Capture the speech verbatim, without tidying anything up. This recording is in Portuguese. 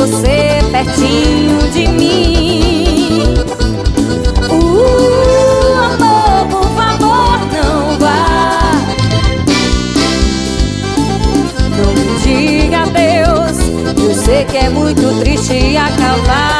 você pertinho de mim. Uh, amor, por favor, não vá. Não me diga adeus, eu sei que é muito triste acabar.